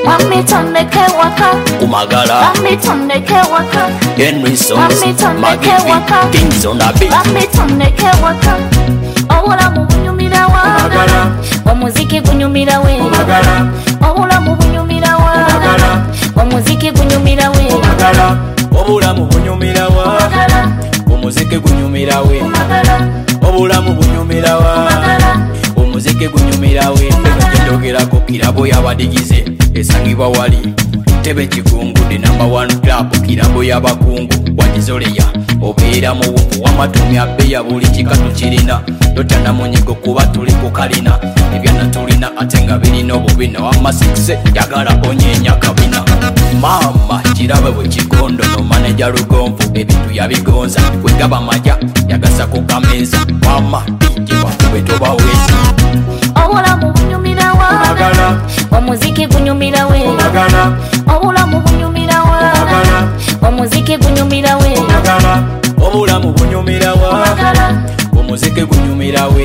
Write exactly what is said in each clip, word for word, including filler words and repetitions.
Mami tondeke waka kumagala Mami tondeke waka Henry Songs Mami tondeke waka Kings on the beat Mami tondeke waka Obulamu bunyumira wa kumagala Omuziki gunyumira we kumagala Obulamu bunyumira wa kumagala Omuziki gunyumira we kumagala Obulamu bunyumira wa Omuziki gunyumira we Obulamu bunyumira wa Omuziki gunyumira we Ndogerako kirabo yabadigize esangibwa wali tebe kigungu the number one club kirabo yabakungu wajizoleya obeera mu bufu w'amatumi abeya buli kikatu kirina totana munyigo kuba tuli ku kalina ebyana tulina ate nga birina obubina wamma sikise yagala onyenya kabina mama kirabe bwe kikondo no manager Lugonvu ebintu yabigonza wegaba maja yagasa ku kameeza mama dije bakube tobaweza Obulamu bunyumira wa Omuziki gunyumira we Obulamu bunyumira wa Omuziki gunyumira we Obulamu bunyumira wa Omuziki gunyumira we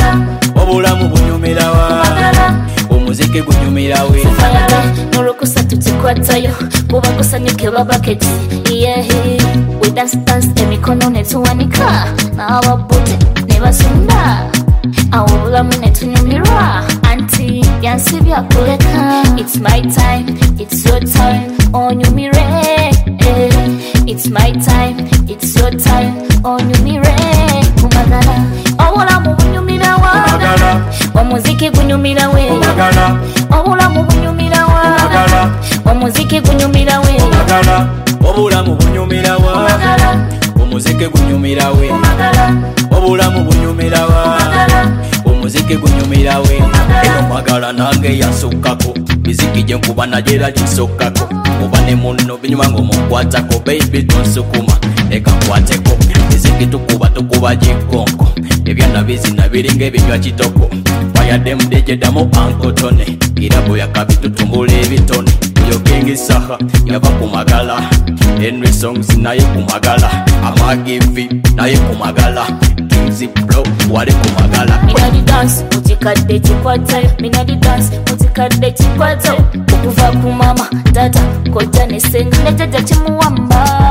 Obulamu bunyumira wa Omuziki gunyumira we Nurukusa tukikwatayo kuba kusanyuke babaketi yeah we dance dance emikono netuwanika n'ababote ne basunda awo obulamu netunyumirwa anti yansibya kuleka it's my time it's your time onyumire eh. It's my time it's your time onyumire kumagala obulamu bunyumira wa omuziki gunyumira we obulamu bunyumira wa omuziki gunyumira we Obulamu bunyumira wa Omuziki gunyumira we Obulamu bunyumira wa Omuziki gunyumira we Eno magala nange yasukako Miziki je nkuba najera lisokako Oba ne munno binyuma ngo mukwatako baby tonsukuma eka kwateko Miziki tukuba tukuba jikonko Ebyana bizina biringa ebinywa kitoko Bayadde mdeje damo ankotone Irabo yakabitu tumbule ebitone Yogengi saha yava kumagala Henry Songs naye kumagala Amagivi naye kumagala Kings Bro wale kumagala Minadi dance mutikadde kikwatayo Minadi dance mutikadde kikwatayo Okuva ku mama tata kojja ne senga ne jjajja kimuwamba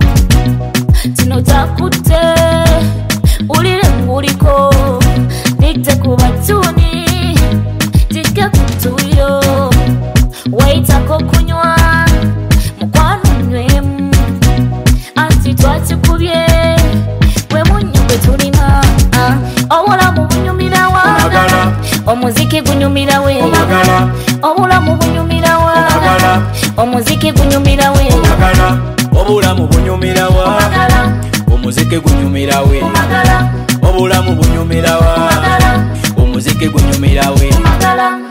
Kino kyakutte ulire nguliko Nijje ku batuni jike kutuyo Waitako kunywa mukwano nywemu anti twakikubye we munyo gwe tulina obulamu bunyumira wa omuziki gunyumira we obulamu bunyumira wa omuziki gunyumira we Obulamu bunyumira wa Omuziki gunyumira we Obulamu bunyumira wa Omuziki gunyumira we